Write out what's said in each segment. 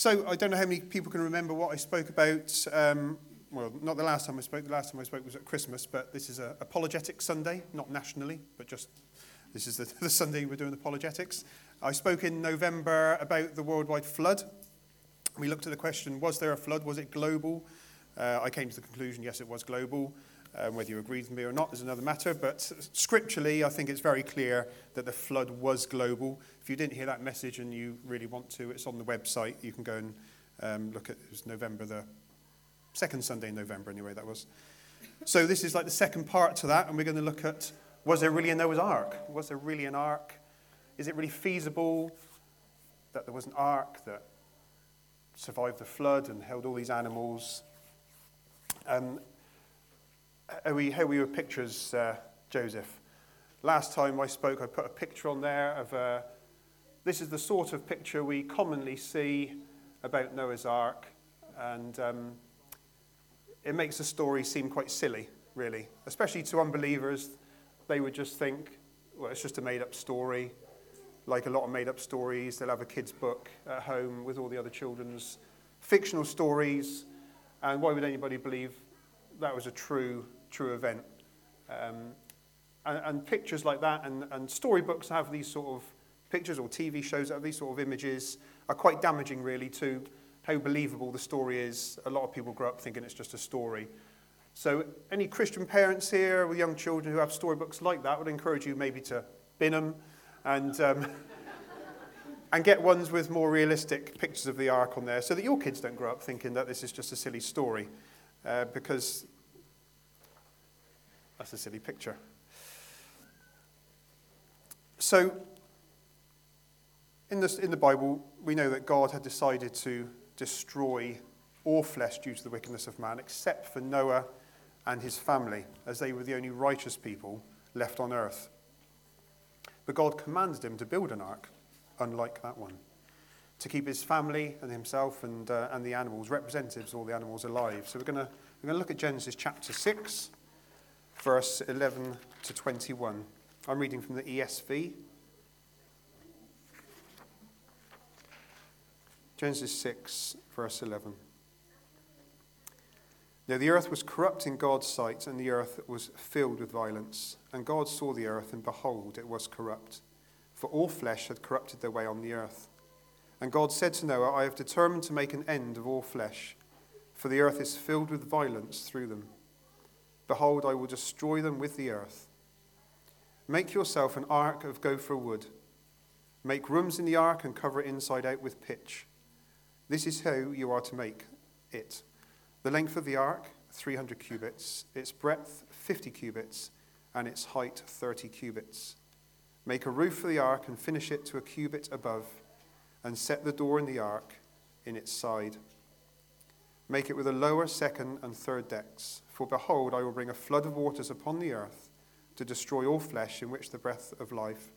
So I don't know how many people can remember what I spoke about. Well, not the last time I spoke. The last time I spoke was at Christmas, but this is a Apologetic Sunday, not nationally, but just this is the Sunday we're doing apologetics. I spoke in November about the worldwide flood. We looked at the question, was there a flood? Was it global? I came to the conclusion, yes, it was global. Whether you agreed with me or not is another matter, but scripturally, I think it's very clear that the flood was global. If you didn't hear that message and you really want to, it's on the website. You can go and look at it. It was November, the second Sunday in November anyway, that was. So this is like the second part to that, and we're going to look at, was there really a Noah's Ark? Was there really an ark? Is it really feasible that there was an ark that survived the flood and held all these animals? How we were pictures, Joseph? Last time I spoke, I put a picture on there of, this is the sort of picture we commonly see about Noah's Ark, and it makes the story seem quite silly, really. Especially to unbelievers, they would just think, well, it's just a made-up story. Like a lot of made-up stories, they'll have a kid's book at home with all the other children's fictional stories, and why would anybody believe that was a true event? And pictures like that, and storybooks have these sort of pictures, or TV shows that have these sort of images, are quite damaging, really, to how believable the story is. A lot of people grow up thinking it's just a story. So any Christian parents here with young children who have storybooks like that, would encourage you maybe to bin them and get ones with more realistic pictures of the ark on there, so that your kids don't grow up thinking that this is just a silly story, because that's a silly picture. So in the Bible, we know that God had decided to destroy all flesh due to the wickedness of man, except for Noah and his family, as they were the only righteous people left on earth. But God commanded him to build an ark, unlike that one, to keep his family and himself and the animals, representatives of all the animals, alive. So we're going to look at Genesis chapter 6, verse 11 to 21. I'm reading from the ESV. Genesis 6, verse 11. Now the earth was corrupt in God's sight, and the earth was filled with violence. And God saw the earth, and behold, it was corrupt, for all flesh had corrupted their way on the earth. And God said to Noah, I have determined to make an end of all flesh, for the earth is filled with violence through them. Behold, I will destroy them with the earth. Make yourself an ark of gopher wood. Make rooms in the ark and cover it inside out with pitch. This is how you are to make it. The length of the ark, 300 cubits, its breadth, 50 cubits, and its height, 30 cubits. Make a roof for the ark and finish it to a cubit above, and set the door in the ark in its side. Make it with a lower, second, and third decks. For behold, I will bring a flood of waters upon the earth to destroy all flesh in which is the breath of life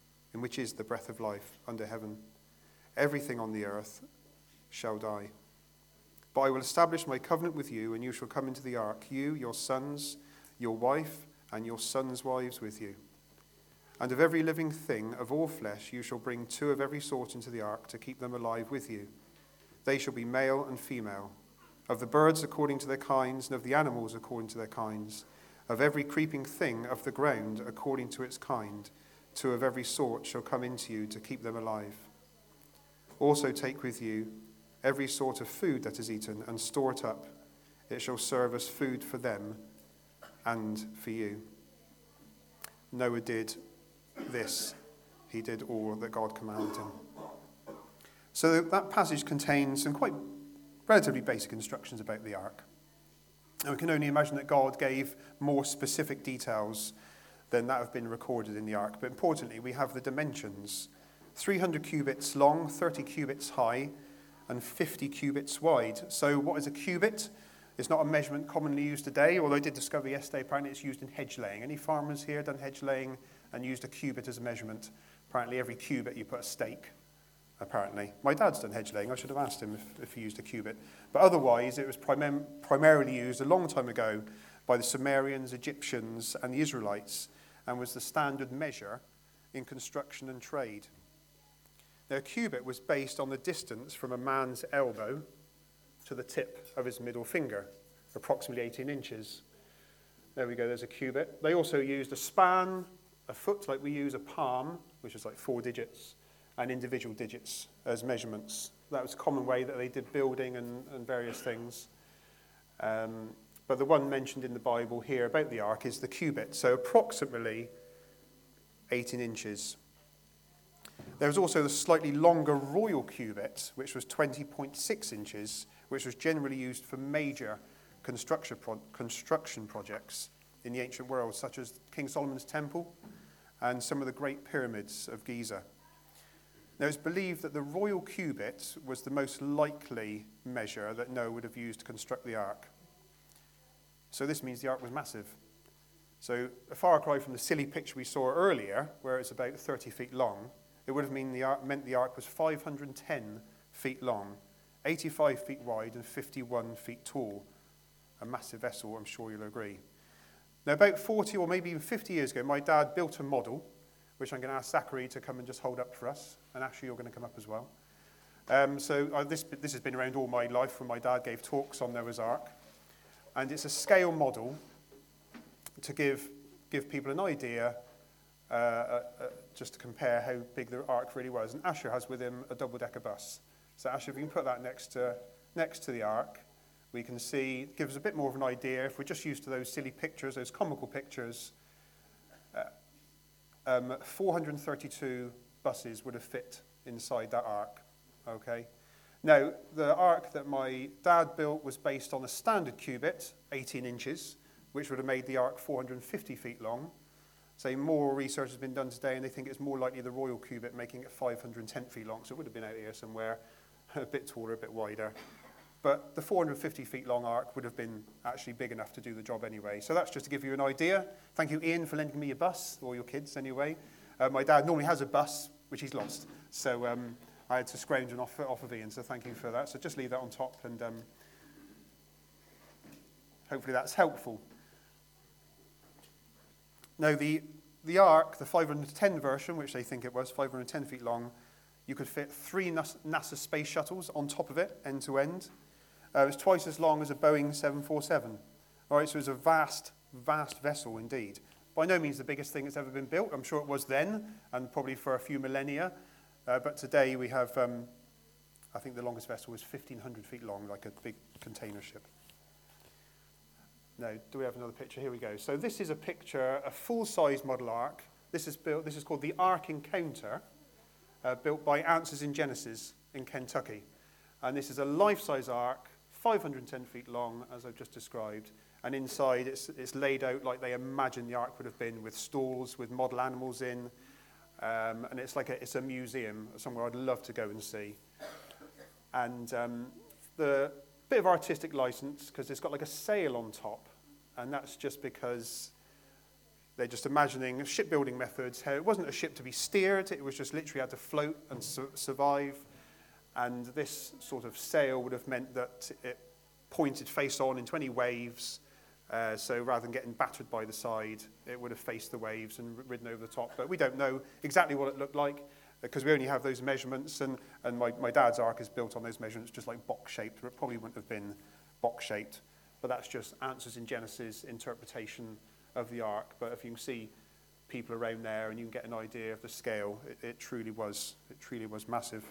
under heaven. Everything on the earth shall die. But I will establish my covenant with you, and you shall come into the ark, you, your sons, your wife, and your sons' wives with you. And of every living thing, of all flesh, you shall bring 2 of every sort into the ark to keep them alive with you. They shall be male and female. Of the birds according to their kinds, and of the animals according to their kinds. Of every creeping thing of the ground according to its kind, 2 of every sort shall come into you to keep them alive. Also take with you every sort of food that is eaten, and store it up. It shall serve as food for them and for you. Noah did this. He did all that God commanded him. So that passage contains some quite relatively basic instructions about the ark. And we can only imagine that God gave more specific details than that have been recorded in the ark. But importantly, we have the dimensions. 300 cubits long, 30 cubits high, and 50 cubits wide. So what is a cubit? It's not a measurement commonly used today, although I did discover yesterday apparently it's used in hedge laying. Any farmers here done hedge laying and used a cubit as a measurement? Apparently every cubit you put a stake, apparently. My dad's done hedge laying. I should have asked him if he used a cubit. But otherwise, it was primarily used a long time ago by the Sumerians, Egyptians, and the Israelites, and was the standard measure in construction and trade. Now, a cubit was based on the distance from a man's elbow to the tip of his middle finger, approximately 18 inches. There we go, there's a cubit. They also used a span, a foot like we use a palm, which is like 4 digits, and individual digits as measurements. That was a common way that they did building and various things. But the one mentioned in the Bible here about the ark is the cubit, so approximately 18 inches. There was also the slightly longer royal cubit, which was 20.6 inches, which was generally used for major construction projects in the ancient world, such as King Solomon's Temple and some of the great pyramids of Giza. Now, it's believed that the royal cubit was the most likely measure that Noah would have used to construct the ark. So this means the ark was massive. So a far cry from the silly picture we saw earlier, where it's about 30 feet long, it would have meant the ark was 510 feet long, 85 feet wide, and 51 feet tall. A massive vessel, I'm sure you'll agree. Now, about 40 or maybe even 50 years ago, my dad built a model, which I'm going to ask Zachary to come and just hold up for us. And Ashley, you're going to come up as well. This has been around all my life when my dad gave talks on Noah's Ark. And it's a scale model to give people an idea, just to compare how big the ark really was. And Asher has with him a double-decker bus. So Asher, if you can put that next to the ark, we can see, it gives us a bit more of an idea. If we're just used to those silly pictures, those comical pictures, 432 buses would have fit inside that ark, okay? Now, the ark that my dad built was based on a standard cubit, 18 inches, which would have made the ark 450 feet long. So more research has been done today, and they think it's more likely the royal cubit, making it 510 feet long. So it would have been out here somewhere, a bit taller, a bit wider. But the 450 feet long ark would have been actually big enough to do the job anyway. So that's just to give you an idea. Thank you, Ian, for lending me a bus, or your kids anyway. My dad normally has a bus, which he's lost. So I had to scrounge one off of Ian, so thank you for that. So just leave that on top, and hopefully that's helpful. Now, the ark, the 510 version, which they think it was, 510 feet long, you could fit 3 NASA space shuttles on top of it, end to end. It was twice as long as a Boeing 747. All right, so it was a vast, vast vessel indeed. By no means the biggest thing that's ever been built. I'm sure it was then, and probably for a few millennia. But today we have, I think the longest vessel was 1,500 feet long, like a big container ship. No, do we have another picture? Here we go. So this is a picture, a full-size model ark. This is called the Ark Encounter, built by Answers in Genesis in Kentucky. And this is a life-size ark, 510 feet long, as I've just described. And inside, it's laid out like they imagine the ark would have been, with stalls, with model animals in. And it's like it's a museum, somewhere I'd love to go and see. And the bit of artistic license, because it's got like a sail on top. And that's just because they're just imagining shipbuilding methods. How it wasn't a ship to be steered, it was just literally had to float and survive. And this sort of sail would have meant that it pointed face on into any waves. So rather than getting battered by the side, it would have faced the waves and ridden over the top. But we don't know exactly what it looked like, because we only have those measurements. And my dad's ark is built on those measurements, just like box-shaped. It probably wouldn't have been box-shaped. But that's just Answers in Genesis interpretation of the ark. But if you can see people around there and you can get an idea of the scale, it truly was massive.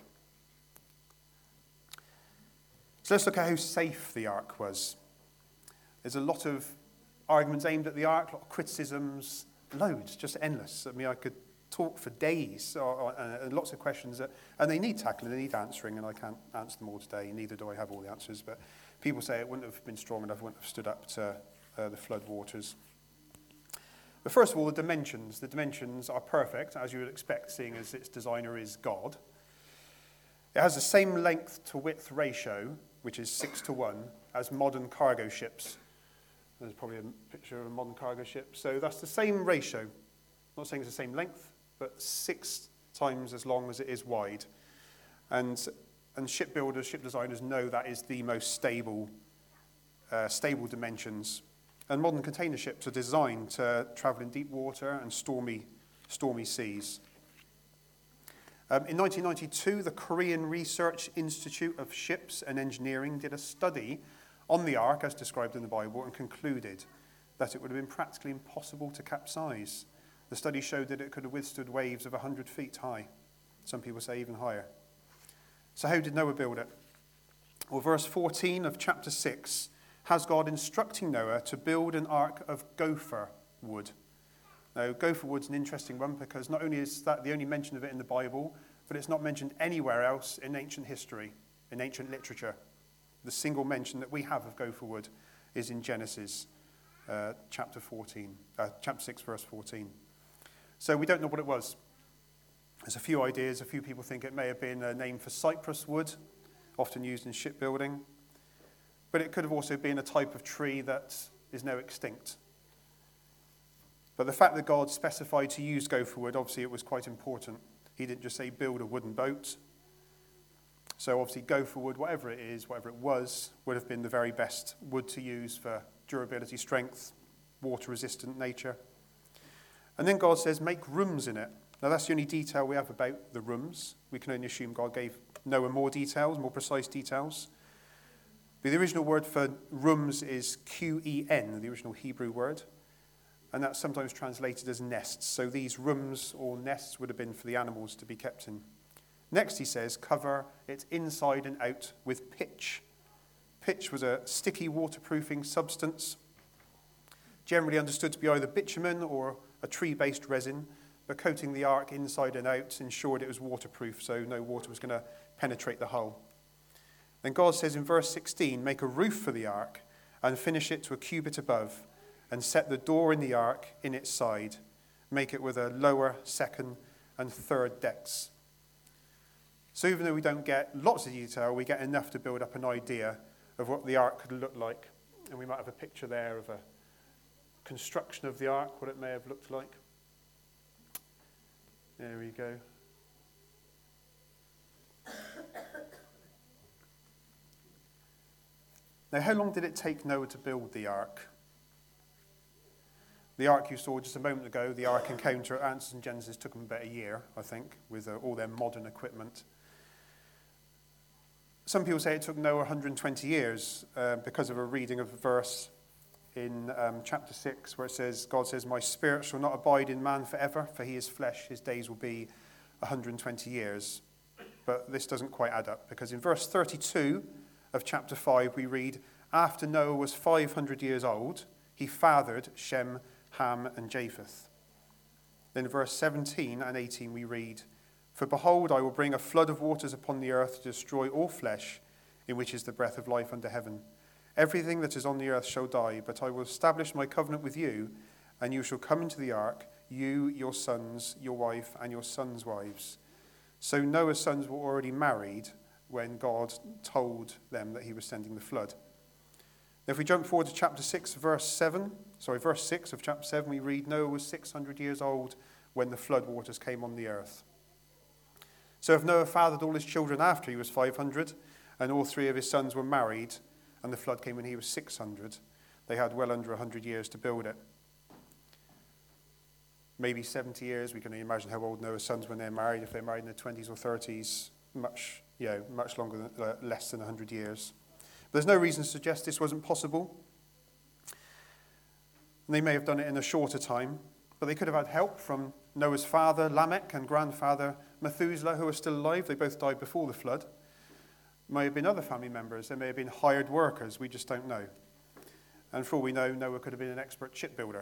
So let's look at how safe the ark was. There's a lot of arguments aimed at the ark, a lot of criticisms, loads, just endless. I mean, I could talk for days, and lots of questions, and they need tackling, they need answering, and I can't answer them all today, neither do I have all the answers, but people say it wouldn't have been strong enough, wouldn't have stood up to the flood waters. But first of all, the dimensions. The dimensions are perfect, as you would expect, seeing as its designer is God. It has the same length to width ratio, which is 6:1, as modern cargo ships. There's probably a picture of a modern cargo ship. So that's the same ratio. I'm not saying it's the same length, but 6 times as long as it is wide. And shipbuilders, ship designers know that is the most stable dimensions. And modern container ships are designed to travel in deep water and stormy seas. In 1992, the Korean Research Institute of Ships and Engineering did a study on the ark, as described in the Bible, and concluded that it would have been practically impossible to capsize. The study showed that it could have withstood waves of 100 feet high. Some people say even higher. So how did Noah build it? Well, verse 14 of chapter 6 has God instructing Noah to build an ark of gopher wood. Now, gopher wood's an interesting one because not only is that the only mention of it in the Bible, but it's not mentioned anywhere else in ancient history, in ancient literature. The single mention that we have of gopher wood is in Genesis chapter 6, verse 14. So we don't know what it was. There's a few ideas. A few people think it may have been a name for cypress wood, often used in shipbuilding. But it could have also been a type of tree that is now extinct. But the fact that God specified to use gopher wood, obviously it was quite important. He didn't just say build a wooden boat. So obviously gopher wood, whatever it is, whatever it was, would have been the very best wood to use for durability, strength, water-resistant nature. And then God says, make rooms in it. Now that's the only detail we have about the rooms. We can only assume God gave Noah more details, more precise details. But the original word for rooms is Qen, the original Hebrew word. And that's sometimes translated as nests. So these rooms or nests would have been for the animals to be kept in. Next, he says, cover it inside and out with pitch. Pitch was a sticky waterproofing substance, generally understood to be either bitumen or a tree-based resin, but coating the ark inside and out ensured it was waterproof, so no water was going to penetrate the hull. Then God says in verse 16, make a roof for the ark and finish it to a cubit above, and set the door in the ark in its side. Make it with a lower, second, and third decks. So even though we don't get lots of detail, we get enough to build up an idea of what the ark could look like. And we might have a picture there of a construction of the ark, what it may have looked like. There we go. Now, how long did it take Noah to build the ark? The ark you saw just a moment ago, the Ark Encounter at Answers in Genesis, took them about a year, I think, with all their modern equipment. Some people say it took Noah 120 years because of a reading of a verse in chapter 6 where it says, God says, my spirit shall not abide in man forever, for he is flesh, his days will be 120 years. But this doesn't quite add up, because in verse 32 of chapter 5 we read, after Noah was 500 years old, he fathered Shem, Ham, and Japheth. Then in verse 17 and 18 we read, for behold, I will bring a flood of waters upon the earth to destroy all flesh, in which is the breath of life under heaven. Everything that is on the earth shall die, but I will establish my covenant with you, and you shall come into the ark, you, your sons, your wife, and your sons' wives. So Noah's sons were already married when God told them that he was sending the flood. Now if we jump forward to chapter 6, verse 6 of chapter 7, we read, Noah was 600 years old when the flood waters came on the earth. So if Noah fathered all his children after he was 500, and all three of his sons were married, and the flood came when he was 600, they had well under 100 years to build it. Maybe 70 years. We can imagine how old Noah's sons when they're married. If they're married in their 20s or 30s, much longer than less than 100 years. But there's no reason to suggest this wasn't possible. And they may have done it in a shorter time, but they could have had help from Noah's father, Lamech, and grandfather, Methuselah, who are still alive. They both died before the flood. May have been other family members. There may have been hired workers. We just don't know. And for all we know, Noah could have been an expert shipbuilder.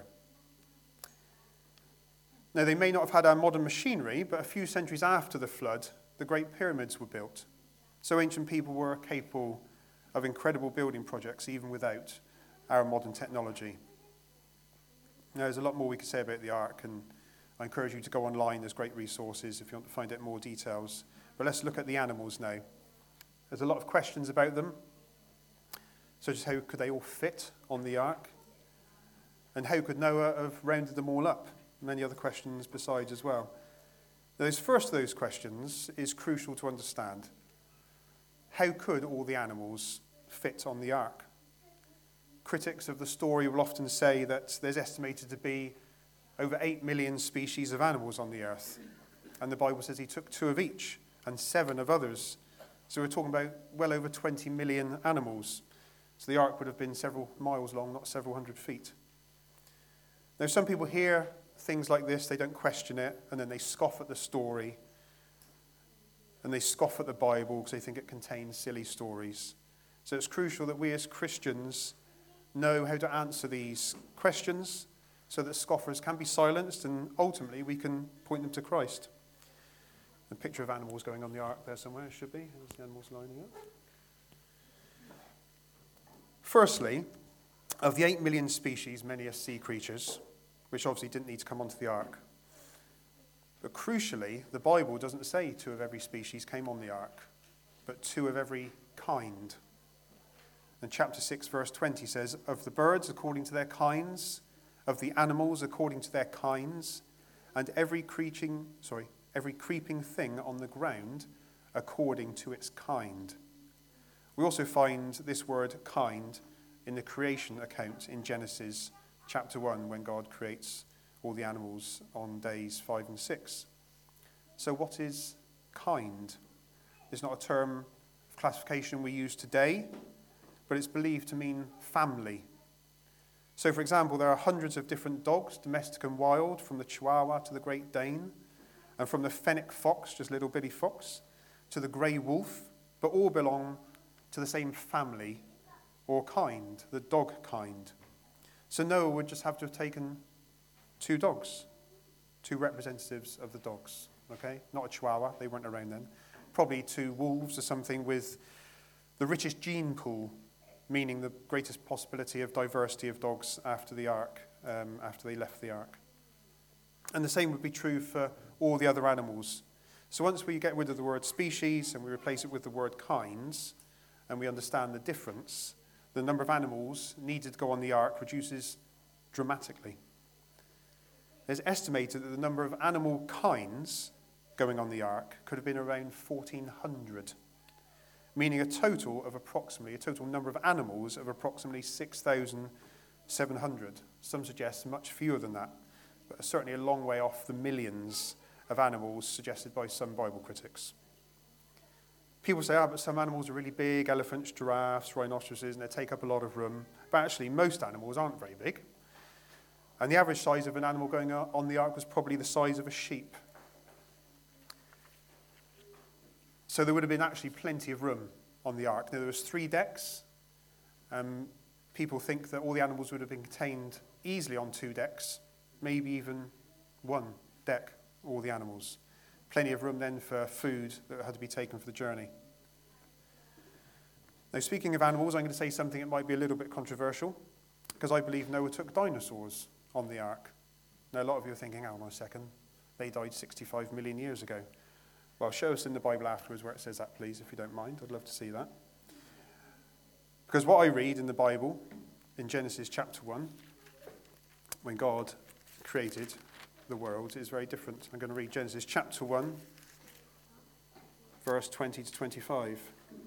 Now, they may not have had our modern machinery, but a few centuries after the flood, the Great Pyramids were built. So ancient people were capable of incredible building projects, even without our modern technology. Now, there's a lot more we could say about the Ark, and I encourage you to go online. There's great resources if you want to find out more details. But let's look at the animals now. There's a lot of questions about them, such as how could they all fit on the Ark? And how could Noah have rounded them all up? Many other questions besides as well. Those first of those questions is crucial to understand. How could all the animals fit on the ark? Critics of the story will often say that there's estimated to be over 8 million species of animals on the earth. And the Bible says he took 2 of each and 7 of others. So we're talking about well over 20 million animals. So the ark would have been several miles long, not several hundred feet. Now, some people hear things like this, they don't question it, and then they scoff at the story, and they scoff at the Bible because they think it contains silly stories. So it's crucial that we as Christians know how to answer these questions so that scoffers can be silenced and ultimately we can point them to Christ. A picture of animals going on the ark there somewhere, it should be. There's the animals lining up. Firstly, of the 8 million species, many are sea creatures, which obviously didn't need to come onto the ark. But crucially, the Bible doesn't say 2 of every species came on the ark, but 2 of every kind. And chapter 6, verse 20 says, of the birds according to their kinds, of the animals according to their kinds, and every creeping thing on the ground according to its kind. We also find this word kind in the creation account in Genesis chapter 1 when God creates all the animals on days 5 and 6. So what is kind? It's not a term of classification we use today, but it's believed to mean family. So, for example, there are hundreds of different dogs, domestic and wild, from the Chihuahua to the Great Dane, and from the fennec fox, just little bitty fox, to the grey wolf, but all belong to the same family or kind, the dog kind. So Noah would just have to have taken 2 dogs, 2 representatives of the dogs, okay? Not a Chihuahua, they weren't around then. Probably 2 wolves or something with the richest gene pool, meaning the greatest possibility of diversity of dogs after the ark, after they left the ark. And the same would be true for all the other animals. So once we get rid of the word species and we replace it with the word kinds, and we understand the difference, the number of animals needed to go on the ark reduces dramatically. It's estimated that the number of animal kinds going on the ark could have been around 1,400, meaning a total number of animals of approximately 6,700. Some suggest much fewer than that, but certainly a long way off the millions of animals suggested by some Bible critics. People say, but some animals are really big, elephants, giraffes, rhinoceroses, and they take up a lot of room. But actually, most animals aren't very big. And the average size of an animal going on the ark was probably the size of a sheep. So there would have been actually plenty of room on the ark. Now, there was 3 decks. People think that all the animals would have been contained easily on 2 decks, maybe even 1 deck, all the animals. Plenty of room then for food that had to be taken for the journey. Now, speaking of animals, I'm going to say something that might be a little bit controversial, because I believe Noah took dinosaurs on the ark. Now, a lot of you are thinking, hang on a second, they died 65 million years ago. Well, show us in the Bible afterwards where it says that, please, if you don't mind. I'd love to see that. Because what I read in the Bible, in Genesis chapter 1, when God created the world, is very different. I'm going to read Genesis chapter 1, verse 20 to 25.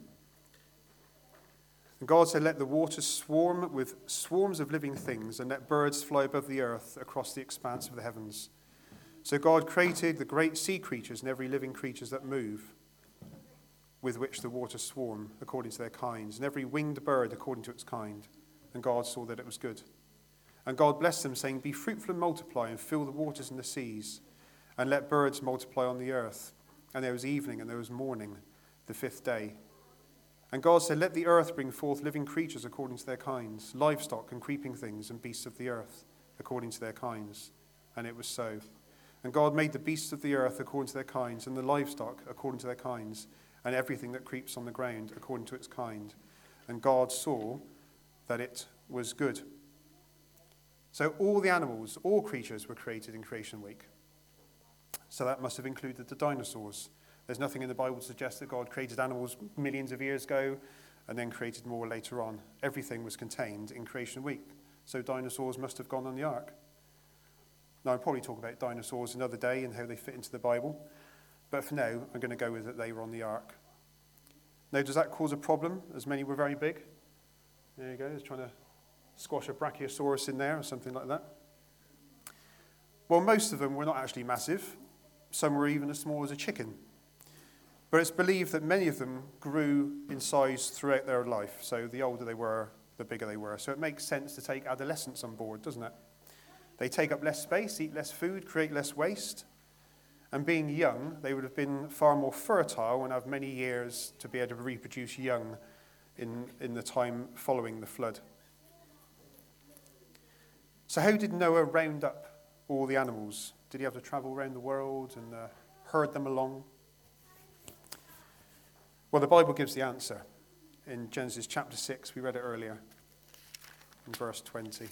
And God said, let the waters swarm with swarms of living things, and let birds fly above the earth across the expanse of the heavens. So God created the great sea creatures and every living creature that move, with which the waters swarm according to their kinds, and every winged bird according to its kind. And God saw that it was good. And God blessed them, saying, be fruitful and multiply, and fill the waters and the seas, and let birds multiply on the earth. And there was evening and there was morning, the 5th day. And God said, let the earth bring forth living creatures according to their kinds, livestock and creeping things and beasts of the earth according to their kinds. And it was so. And God made the beasts of the earth according to their kinds, and the livestock according to their kinds, and everything that creeps on the ground according to its kind. And God saw that it was good. So all the animals, all creatures were created in creation week. So that must have included the dinosaurs. There's nothing in the Bible to suggest that God created animals millions of years ago and then created more later on. Everything was contained in creation week. So dinosaurs must have gone on the ark. Now, I'll probably talk about dinosaurs another day and how they fit into the Bible. But for now, I'm going to go with that they were on the ark. Now, does that cause a problem, as many were very big? There you go, just trying to squash a brachiosaurus in there or something like that. Well, most of them were not actually massive. Some were even as small as a chicken. But it's believed that many of them grew in size throughout their life. So the older they were, the bigger they were. So it makes sense to take adolescents on board, doesn't it? They take up less space, eat less food, create less waste. And being young, they would have been far more fertile and have many years to be able to reproduce young in the time following the flood. So how did Noah round up all the animals? Did he have to travel around the world and herd them along? Well, the Bible gives the answer. In Genesis chapter 6, we read it earlier, in verse 20.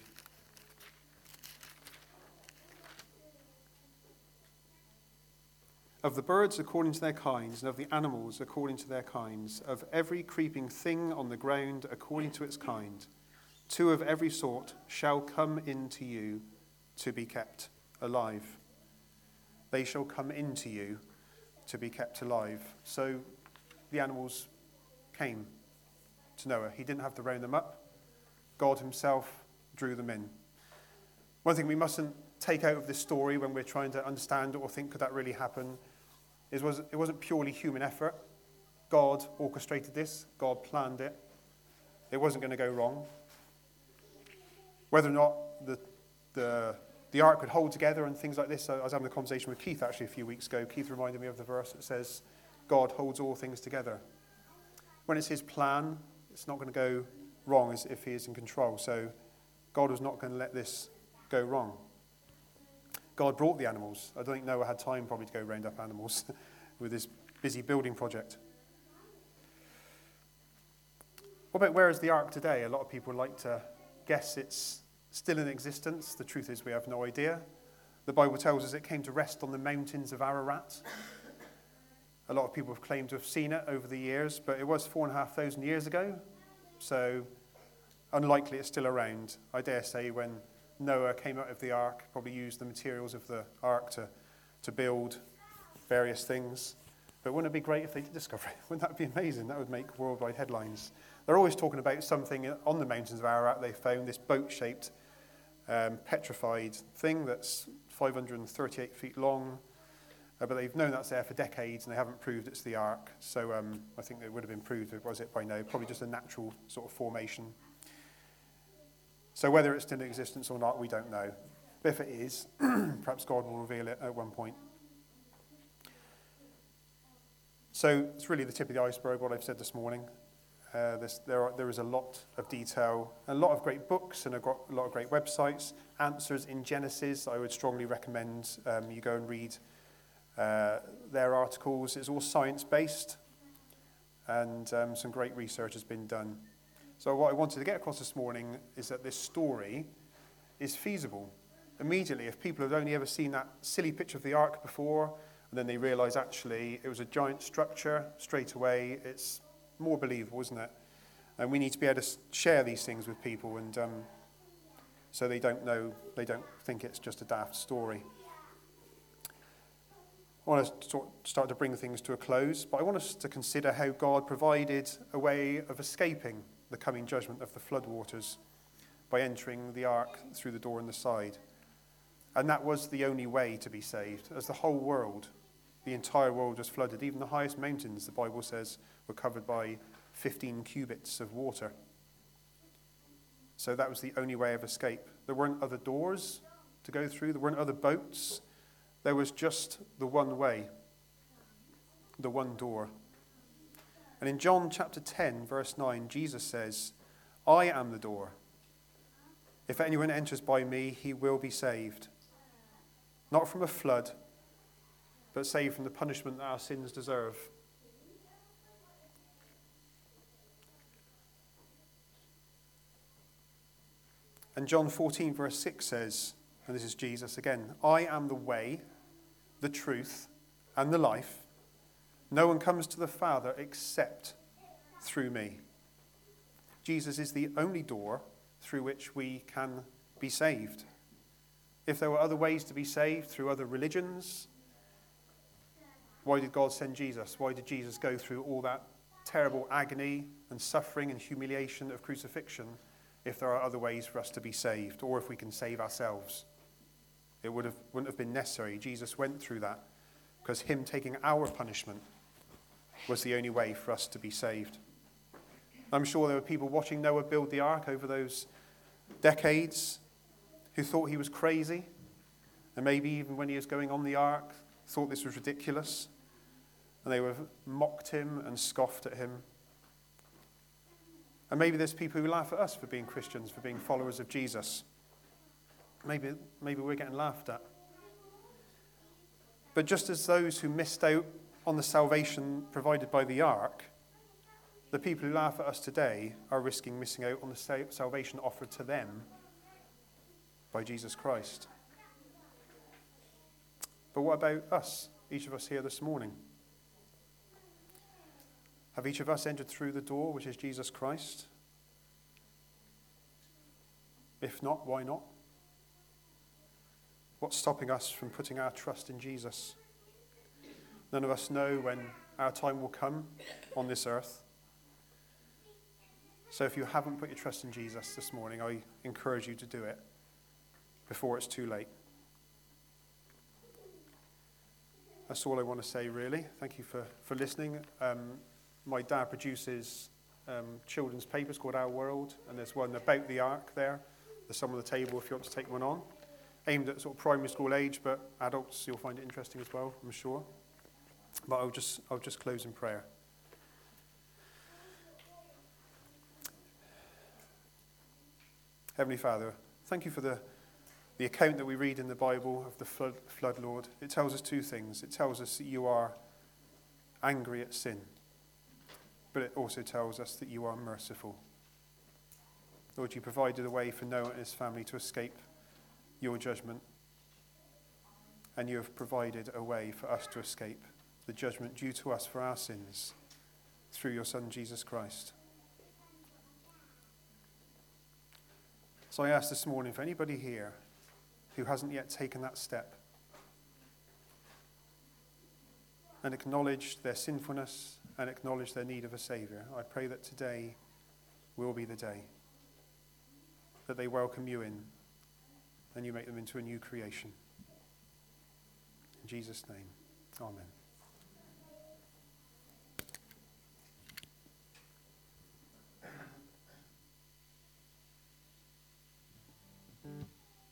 Of the birds according to their kinds, and of the animals according to their kinds, of every creeping thing on the ground according to its kind, 2 of every sort shall come into you to be kept alive. They shall come into you to be kept alive. So the animals came to Noah. He didn't have to round them up. God himself drew them in. One thing we mustn't take out of this story when we're trying to understand or think, could that really happen, it wasn't purely human effort. God orchestrated this. God planned it. It wasn't going to go wrong. Whether or not the ark could hold together and things like this, I was having a conversation with Keith actually a few weeks ago. Keith reminded me of the verse that says, God holds all things together. When it's his plan, it's not going to go wrong as if he is in control. So God was not going to let this go wrong. God brought the animals. I don't think Noah had time probably to go round up animals with his busy building project. What about where is the ark today? A lot of people like to guess it's still in existence. The truth is we have no idea. The Bible tells us it came to rest on the mountains of Ararat. A lot of people have claimed to have seen it over the years, but it was 4,500 years ago. So unlikely it's still around. I dare say when Noah came out of the ark, probably used the materials of the ark to build various things. But wouldn't it be great if they did discover it? Wouldn't that be amazing? That would make worldwide headlines. They're always talking about something on the mountains of Ararat they found, this boat-shaped petrified thing that's 538 feet long. But they've known that's there for decades and they haven't proved it's the ark. So I think it would have been proved, was it by now? Probably just a natural sort of formation. So whether it's still in existence or not, we don't know. But if it is, perhaps God will reveal it at one point. So it's really the tip of the iceberg, what I've said this morning. There is a lot of detail, a lot of great books and a lot of great websites. Answers in Genesis, I would strongly recommend you go and read their articles. It's all science-based and some great research has been done. So what I wanted to get across this morning is that this story is feasible. Immediately, if people have only ever seen that silly picture of the ark before, and then they realise actually it was a giant structure, straight away it's more believable, isn't it? And we need to be able to share these things with people, and so they don't think it's just a daft story. I want to start to bring things to a close, but I want us to consider how God provided a way of escaping the coming judgment of the floodwaters by entering the ark through the door in the side. And that was the only way to be saved, as the whole world, the entire world was flooded. Even the highest mountains, the Bible says, were covered by 15 cubits of water. So that was the only way of escape. There weren't other doors to go through. There weren't other boats. There was just the one way, the one door. And in John chapter 10, verse 9, Jesus says, I am the door. If anyone enters by me, he will be saved. Not from a flood, but saved from the punishment that our sins deserve. And John 14, verse 6 says, and this is Jesus again, I am the way, the truth, and the life. No one comes to the Father except through me. Jesus is the only door through which we can be saved. If there were other ways to be saved through other religions, why did God send Jesus? Why did Jesus go through all that terrible agony and suffering and humiliation of crucifixion if there are other ways for us to be saved, or if we can save ourselves? It wouldn't have been necessary. Jesus went through that because him taking our punishment was the only way for us to be saved. I'm sure there were people watching Noah build the ark over those decades who thought he was crazy, and maybe even when he was going on the ark, thought this was ridiculous, and they mocked him and scoffed at him. And maybe there's people who laugh at us for being Christians, for being followers of Jesus. Maybe we're getting laughed at. But just as those who missed out on the salvation provided by the ark, the people who laugh at us today are risking missing out on the salvation offered to them by Jesus Christ. But what about us, each of us here this morning? Have each of us entered through the door, which is Jesus Christ? If not, why not? What's stopping us from putting our trust in Jesus? None of us know when our time will come on this earth. So if you haven't put your trust in Jesus this morning, I encourage you to do it before it's too late. That's all I want to say, really. Thank you for listening. My dad produces children's papers called Our World, and there's one about the Ark there. There's some on the table if you want to take one on. Aimed at sort of primary school age, but adults, you'll find it interesting as well, I'm sure. But I'll just close in prayer. Heavenly Father, thank you for the account that we read in the Bible of the flood, Lord. It tells us two things. It tells us that you are angry at sin, but it also tells us that you are merciful. Lord, you provided a way for Noah and his family to escape your judgment, and you have provided a way for us to escape the judgment due to us for our sins through your Son, Jesus Christ. So I ask this morning for anybody here who hasn't yet taken that step and acknowledged their sinfulness and acknowledged their need of a Saviour, I pray that today will be the day that they welcome you in and you make them into a new creation. In Jesus' name, amen.